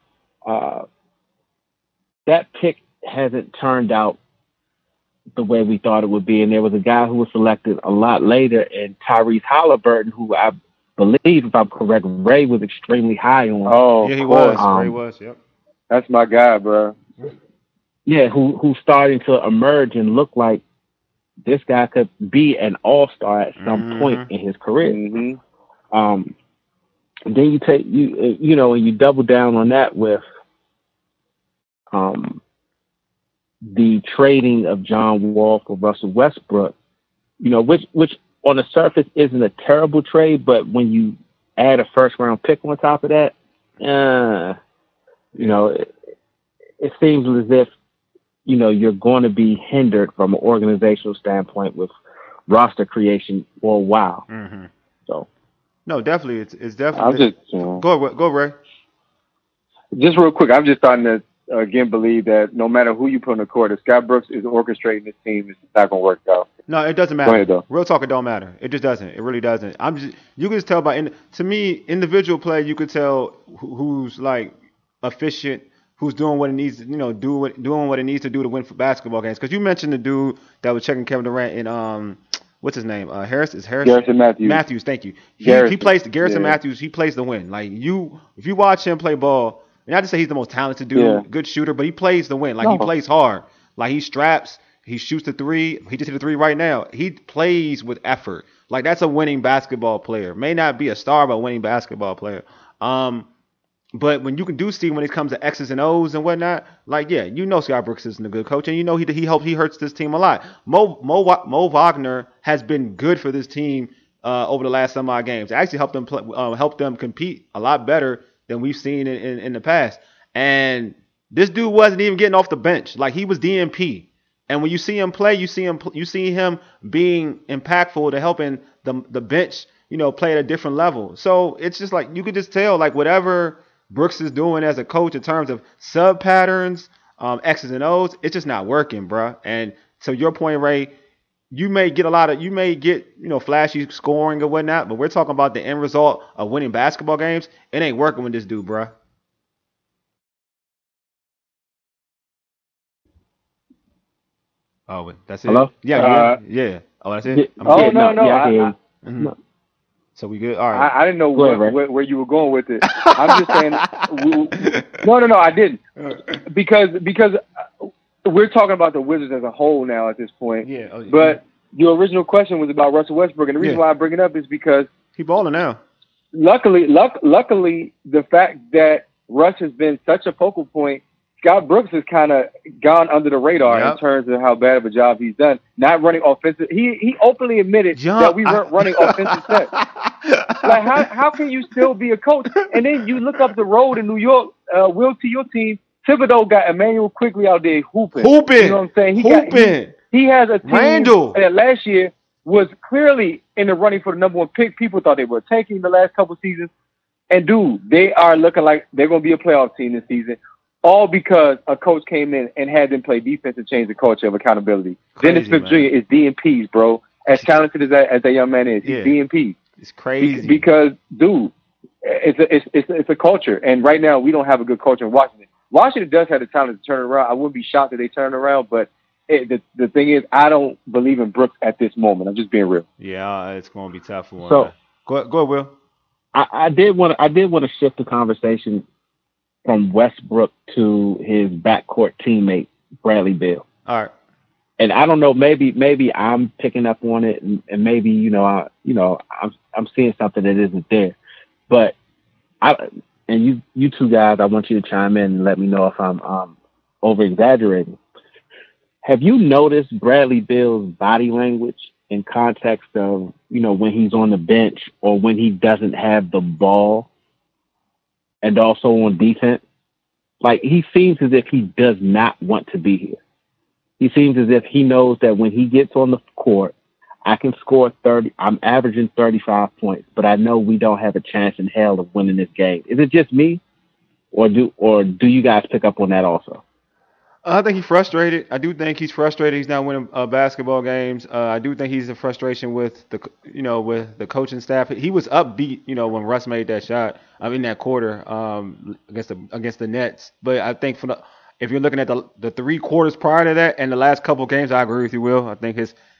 that pick hasn't turned out the way we thought it would be. And there was a guy who was selected a lot later, and Tyrese Halliburton, who I believe, if I'm correct, Ray was extremely high on. Oh, yeah, he was. Ray was, yep. That's my guy, bro. Yeah, who's starting to emerge and look like this guy could be an all-star at some point in his career. Then you take and you double down on that with the trading of John Wall for Russell Westbrook, which on the surface isn't a terrible trade, but when you add a first-round pick on top of that, it seems as if you're going to be hindered from an organizational standpoint with roster creation for a while. So, no, definitely, it's definitely. Go Ray. Just real quick, I'm just starting to again believe that no matter who you put on the court, if Scott Brooks is orchestrating this team, it's not going to work out. No, it doesn't matter. Go ahead, though. Real talk, it don't matter. It just doesn't. It really doesn't. You can just tell to me, individual play, you could tell who's like efficient, who's doing what it needs to, doing what it needs to do to win for basketball games. Because you mentioned the dude that was checking Kevin Durant in what's his name? Harris? Is Harris? Garrison Matthews. Matthews, thank you. He plays Garrison Matthews. He plays the win. Like if you watch him play ball, not to say he's the most talented dude, good shooter, but he plays the win. Like he plays hard. Like he straps. He shoots the three. He just hit the three right now. He plays with effort. Like that's a winning basketball player. May not be a star, but a winning basketball player. But when you can see when it comes to X's and O's and whatnot, like Scott Brooks isn't a good coach, and he hurts this team a lot. Mo Wagner has been good for this team over the last some odd games. It actually helped them compete a lot better than we've seen in the past. And this dude wasn't even getting off the bench. Like, he was DNP. And when you see him play, you see him being impactful to helping the bench, play at a different level. So it's just like, you could just tell, like, whatever Brooks is doing as a coach in terms of sub patterns, X's and O's, it's just not working, bruh. And to your point, Ray, you may get flashy scoring or whatnot, but we're talking about the end result of winning basketball games. It ain't working with this dude, bruh. Oh, that's it. Hello? Yeah. Oh, that's it. No. So we good? All right. I didn't know where you were going with it. I'm just saying. No, I didn't. Because we're talking about the Wizards as a whole now at this point. Yeah. But your original question was about Russell Westbrook, and the reason why I bring it up is because he balling now. Luckily, the fact that Russ has been such a focal point, Scott Brooks has kind of gone under the radar in terms of how bad of a job he's done. Not running offensive. He openly admitted that we weren't running offensive sets. Like, how can you still be a coach? And then you look up the road in New York, Will, to your team, Thibodeau got Emmanuel Quigley out there hooping. You know what I'm saying? He has a team that last year was clearly in the running for the number one pick. People thought they were tanking the last couple seasons. And, dude, they are looking like they're going to be a playoff team this season. All because a coach came in and had them play defense and change the culture of accountability. Dennis Smith Jr. is DNPs, bro. As talented as that young man is, he's DNPs. It's crazy. Because, dude, it's a culture. And right now, we don't have a good culture in Washington. Washington does have the talent to turn it around. I wouldn't be shocked if they turn it around, but the thing is, I don't believe in Brooks at this moment. I'm just being real. Yeah, it's going to be tough for him. So, go ahead, Will. I did want to shift the conversation from Westbrook to his backcourt teammate Bradley Beal. All right. And I don't know, maybe I'm picking up on it, and maybe I'm seeing something that isn't there. But you two guys, I want you to chime in and let me know if I'm over exaggerating. Have you noticed Bradley Beal's body language in context of when he's on the bench or when he doesn't have the ball? And also on defense, like, he seems as if he does not want to be here. He seems as if he knows that when he gets on the court, I can score 30. I'm averaging 35 points, but I know we don't have a chance in hell of winning this game. Is it just me, or do you guys pick up on that also? I think he's frustrated. I do think he's frustrated. He's not winning basketball games. I do think he's a frustration with the coaching staff. He was upbeat, when Russ made that shot. In that quarter against the Nets. But I think if you're looking at the 3 quarters prior to that and the last couple of games, I agree with you, Will. I think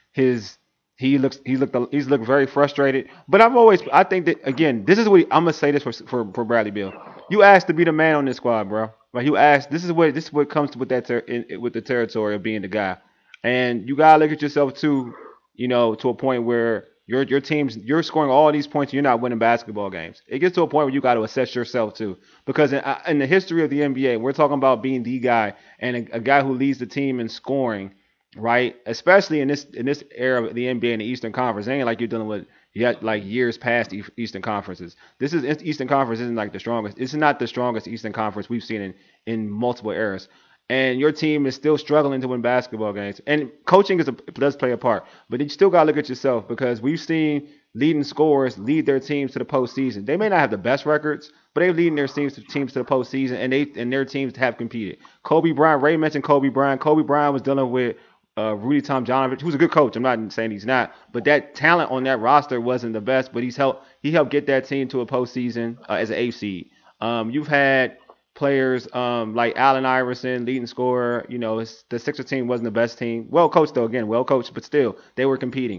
he's looked very frustrated. But I think that, again, this is what I'm gonna say this for Bradley Beal. You asked to be the man on this squad, bro. Like, you asked. This is what comes with with the territory of being the guy, and you gotta look at yourself too. To a point where your team's you're scoring all these points, and you're not winning basketball games. It gets to a point where you got to assess yourself too, because in the history of the NBA, we're talking about being the guy and a guy who leads the team in scoring, right? Especially in this era of the NBA and the Eastern Conference, it ain't like you're dealing with like years past Eastern Conferences. Eastern Conference isn't like the strongest. It's not the strongest Eastern Conference we've seen in multiple eras. And your team is still struggling to win basketball games. And coaching does play a part. But you still got to look at yourself, because we've seen leading scorers lead their teams to the postseason. They may not have the best records, but they're leading their teams to the postseason, and their teams have competed. Kobe Bryant, Ray mentioned Kobe Bryant. Kobe Bryant was dealing with Rudy Tomjanovich, who's a good coach. I'm not saying he's not, but that talent on that roster wasn't the best. But he helped get that team to a postseason as an 8th seed. You've had players like Allen Iverson, leading scorer. The Sixers team wasn't the best team. Well coached though, again, well coached, but still they were competing.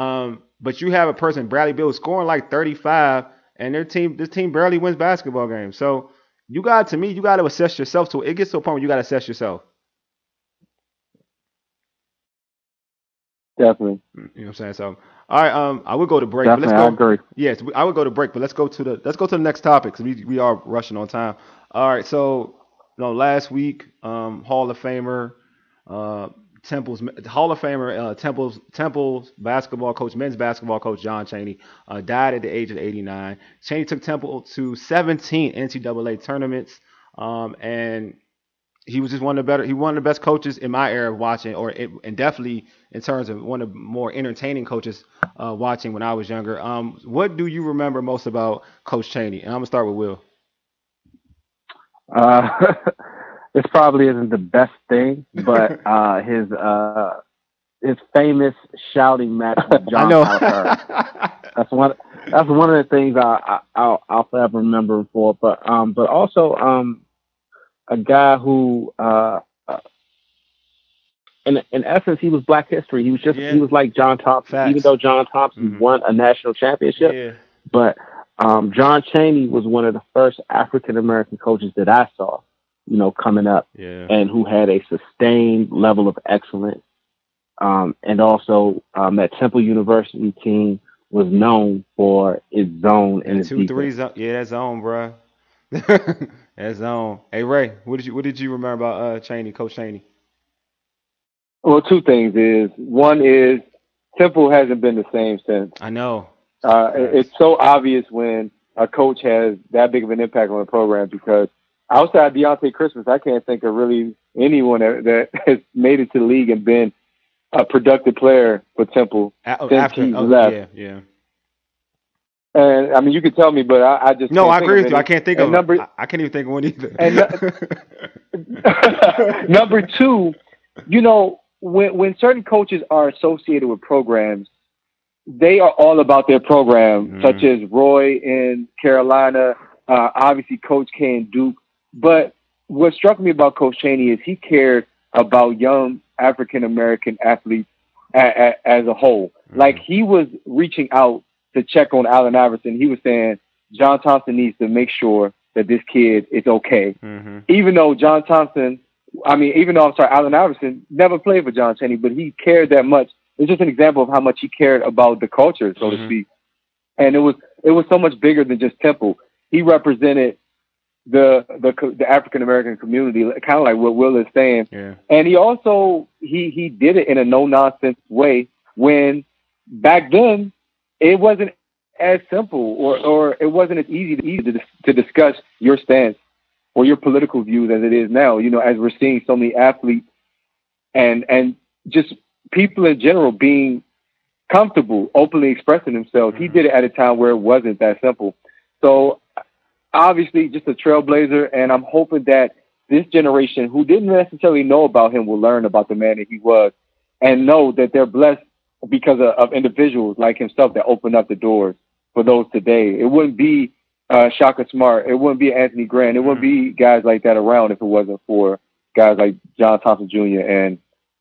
But you have a person, Bradley Beal, scoring like 35, and this team barely wins basketball games. So you got to assess yourself. So it gets to a point where you got to assess yourself. Definitely. You know what I'm saying? So, all right, I will go to break. Definitely, but let's go. I agree. Yes, I would go to break, but let's go to the next topic, because we are rushing on time. All right, so last week, Hall of Famer Temple's Hall of Famer, Temple's basketball coach, men's basketball coach John Chaney, died at the age of 89. Chaney took Temple to 17 NCAA tournaments, and he was just one of the better. He one of the best coaches in my era of watching, and definitely in terms of one of the more entertaining coaches watching when I was younger. What do you remember most about Coach Chaney? And I'm gonna start with Will. This probably isn't the best thing, but his famous shouting match with John Calipari. That's one of the things I'll forever remember him for. But also a guy who in essence he was Black history. He was like John Thompson, Facts. even though John Thompson won a national championship. Yeah. But John Chaney was one of the first African American coaches that I saw, coming up, and who had a sustained level of excellence. And also that Temple University team was known for its zone and its 2-3 zone. Yeah, that zone, bro. That zone. Hey Ray, what did you remember about Chaney, Coach Chaney? Well, two things is one is Temple hasn't been the same since. I know. It's so obvious when a coach has that big of an impact on the program, because outside Deontay Christmas, I can't think of really anyone that has made it to the league and been a productive player for Temple since he left. Yeah. And I mean, you could tell me, but I just no. Can't I think agree of with you. I can't think of I can't even think of one either. And number two, when certain coaches are associated with programs, they are all about their program, such as Roy in Carolina, obviously Coach K in Duke. But what struck me about Coach Chaney is he cared about young African American athletes as a whole. Like, he was reaching out to check on Allen Iverson. He was saying John Thompson needs to make sure that this kid is okay. Even though Allen Iverson never played for John Chaney, but he cared that much. It's just an example of how much he cared about the culture, so to speak. And it was so much bigger than just Temple. He represented the African American community, kind of like what Will is saying. Yeah. And he also he did it in a no nonsense way, when back then it wasn't as simple or it wasn't as easy to discuss your stance or your political views as it is now. As we're seeing so many athletes and just people in general being comfortable openly expressing themselves. He did it at a time where it wasn't that simple. So obviously just a trailblazer, and I'm hoping that this generation who didn't necessarily know about him will learn about the man that he was and know that they're blessed because of individuals like himself that opened up the doors for those today. It wouldn't be Shaka Smart. It wouldn't be Anthony Grant. It wouldn't be guys like that around if it wasn't for guys like John Thompson Jr. and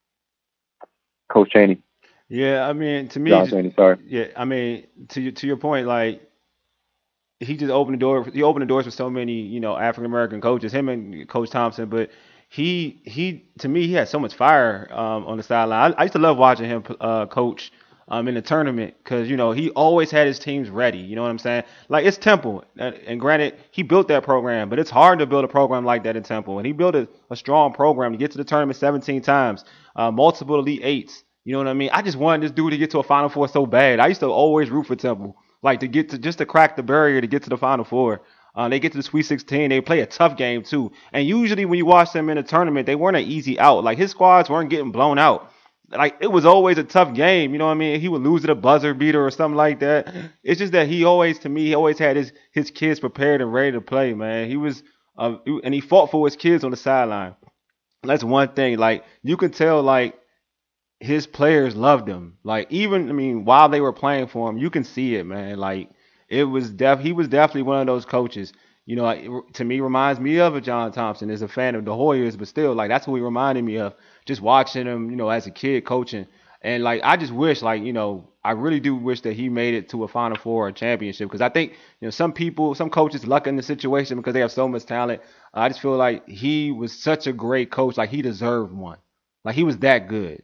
Coach Chaney. Yeah, I mean, to me, John Chaney, sorry. Yeah, I mean, to your point, like, he just opened the door. He opened the doors for so many, African American coaches. Him and Coach Thompson, but he to me, he had so much fire on the sideline. I used to love watching him coach in the tournament, because he always had his teams ready. You know what I'm saying? Like, it's Temple, and granted, he built that program, but it's hard to build a program like that in Temple, and he built a strong program to get to the tournament 17 times, multiple Elite Eights. You know what I mean? I just wanted this dude to get to a Final Four so bad. I used to always root for Temple, like, to crack the barrier to get to the Final Four. They get to the Sweet 16. They play a tough game too. And usually when you watch them in a tournament, they weren't an easy out. Like, his squads weren't getting blown out. Like, it was always a tough game. You know what I mean? He would lose at a buzzer beater or something like that. It's just that he always had his kids prepared and ready to play, man. He was, and he fought for his kids on the sideline. That's one thing. Like, you could tell, like, his players loved him. Like, even, while they were playing for him, you can see it, man. Like, he was definitely one of those coaches. To me, reminds me of a John Thompson as a fan of the Hoyas, but still, like, that's who he reminded me of. Just watching him, as a kid coaching. And, like, I just wish, like, I really do wish that he made it to a Final Four or a championship, because I think, some coaches luck in the situation because they have so much talent. I just feel like he was such a great coach. Like, he deserved one. Like, he was that good.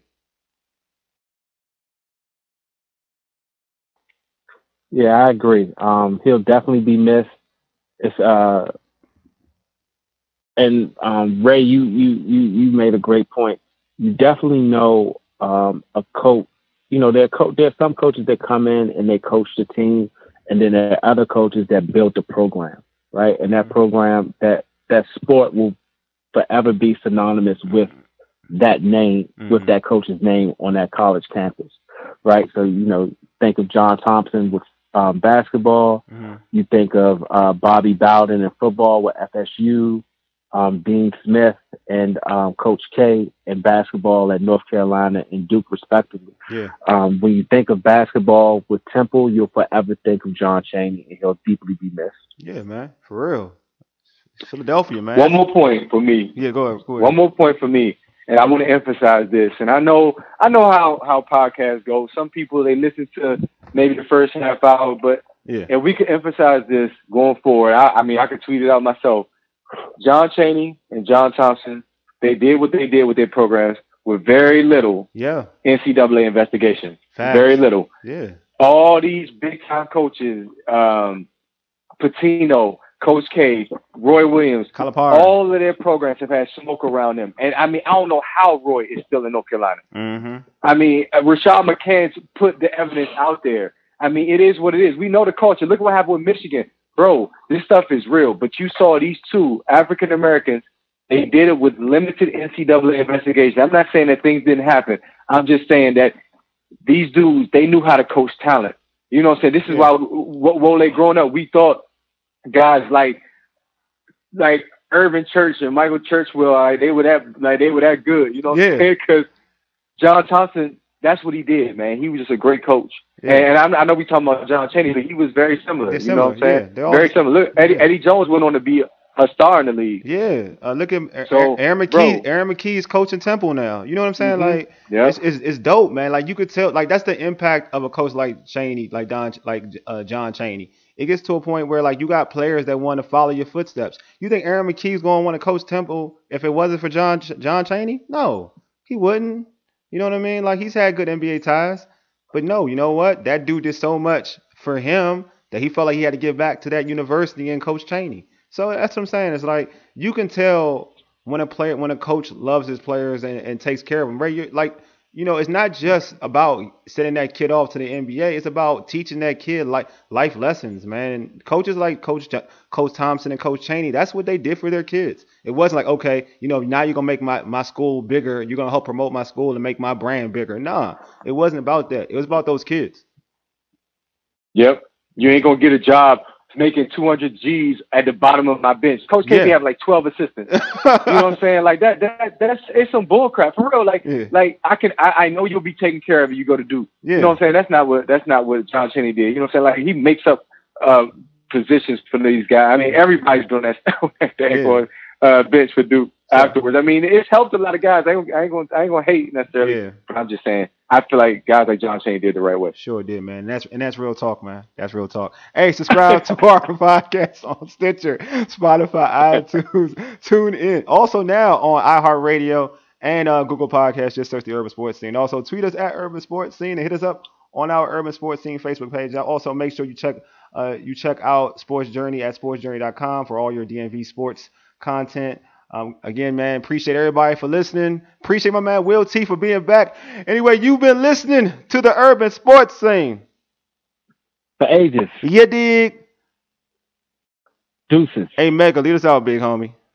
Yeah, I agree. He'll definitely be missed. It's and Ray, you made a great point. you definitely know a coach. You know, there's some coaches that come in and they coach the team, and then there are other coaches that build the program, right? And that program, that sport will forever be synonymous with that name, with that coach's name on that college campus, right? So, you know, think of John Thompson with basketball. You think of Bobby Bowden in football with FSU, Dean Smith and Coach K in basketball at North Carolina and Duke, respectively. Yeah. When you think of basketball with Temple, you'll forever think of John Chaney, and he'll deeply be missed. Yeah, man. For real. It's Philadelphia, man. One more point for me. Yeah, go ahead. One more point for me. And I want to emphasize this. And I know how podcasts go. Some people, they listen to maybe the first half hour, but if we could emphasize this going forward, I mean, I could tweet it out myself. John Chaney and John Thompson, they did what they did with their programs with very little NCAA investigation. Facts. Very little. Yeah. All these big-time coaches, Pitino, Coach K, Roy Williams, Calipari, all of their programs have had smoke around them. And, I mean, I don't know how Roy is still in North Carolina. I mean, Rashad McCants put the evidence out there. I mean, it is what it is. We know the culture. Look what happened with Michigan. Bro, this stuff is real. But you saw these two African-Americans, they did it with limited NCAA investigation. I'm not saying that things didn't happen. I'm just saying that these dudes, they knew how to coach talent. You know what I'm saying? This is why Wole growing up, we thought guys like Irvin Church and Michael Churchwell, they were that good. You know what I'm saying? Because John Thompson, that's what he did, man. He was just a great coach. And I know we talking about John Chaney, but he was very similar. You know what I'm saying? Very similar. Look, Eddie Jones went on to be a star in the league. Yeah. Look at Aaron McKee. Aaron McKee is coaching Temple now. You know what I'm saying? Like, it's dope, man. Like, you could tell, like, that's the impact of a coach like Chaney, like John Chaney. It gets to a point where, like, you got players that want to follow your footsteps. You think Aaron McKee's going to want to coach Temple if it wasn't for John Chaney? No, he wouldn't. You know what I mean? Like, he's had good NBA ties. But no, you know what? That dude did so much for him that he felt like he had to give back to that university and Coach Chaney. So that's what I'm saying. It's like, you can tell when a coach loves his players and takes care of them. Right? Like, you know, it's not just about sending that kid off to the NBA. It's about teaching that kid like life lessons, man. And coaches like Coach Thompson and Coach Chaney, that's what they did for their kids. It wasn't like, okay, you know, now you're going to make my school bigger. You're going to help promote my school and make my brand bigger. Nah, it wasn't about that. It was about those kids. Yep. You ain't going to get a job making 200 G's at the bottom of my bench. Coach K have like 12 assistants. You know what I'm saying? Like that's it's some bull crap for real. Like I know you'll be taken care of if you go to Duke. You know what I'm saying? That's not what John Chaney did. You know what I'm saying? Like, he makes up positions for these guys. I mean, everybody's doing that stuff on bench for Duke afterwards. I mean, it's helped a lot of guys. I ain't gonna hate necessarily, but I'm just saying, I feel like guys like John Chaney did the right way. Sure did, man. That's real talk, man. That's real talk. Hey, subscribe to our podcast on Stitcher, Spotify, iTunes. Tune in. Also now on iHeartRadio and Google Podcasts. Just search the Urban Sports Scene. Also tweet us at Urban Sports Scene and hit us up on our Urban Sports Scene Facebook page. Also make sure you check out Sports Journey at sportsjourney.com for all your DMV sports content. Again, man, appreciate everybody for listening. Appreciate my man Will T for being back. Anyway, you've been listening to the Urban Sports Scene for ages. You dig? Deuces. Hey, Mega, lead us out, big homie.